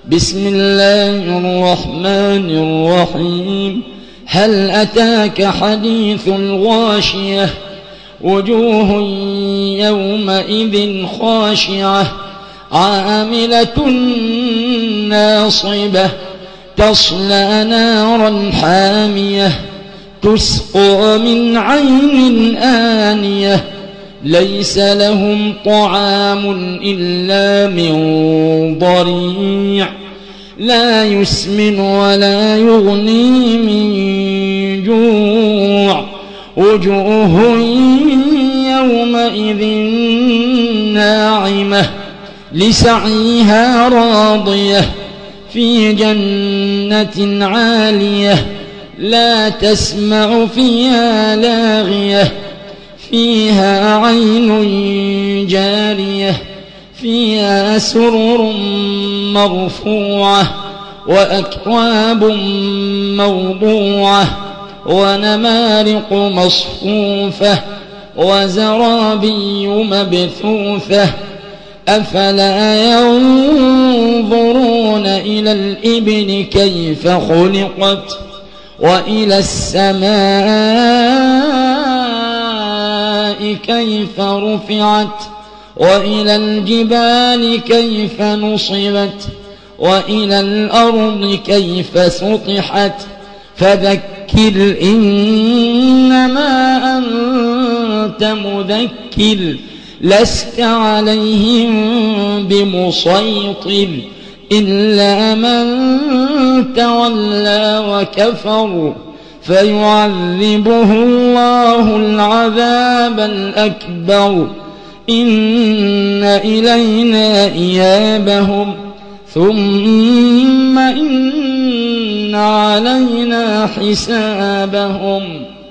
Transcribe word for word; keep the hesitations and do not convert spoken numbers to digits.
بسم الله الرحمن الرحيم. هل أتاك حديث الغاشية وجوه يومئذ خاشعة عاملة ناصبة تصلى نارا حامية تسقى من عين آنية ليس لهم طعام إلا من ضريع لا يسمن ولا يغني من جوع وجوه يومئذ ناعمة لسعيها راضية في جنة عالية لا تسمع فيها لاغية فيها عين جارية فيها سرر مرفوعة وأكواب موضوعة ونمارق مصفوفة وزرابي مبثوثة أفلا ينظرون إلى الإبل كيف خلقت وإلى السماء كيف رفعت وإلى الجبال كيف نصبت وإلى الأرض كيف سطحت فذكر إنما أنت مذكر لست عليهم بمسيطر إلا من تولى وكفر فيعذبه الله العذاب الأكبر إن إلينا إيابهم ثم إن علينا حسابهم.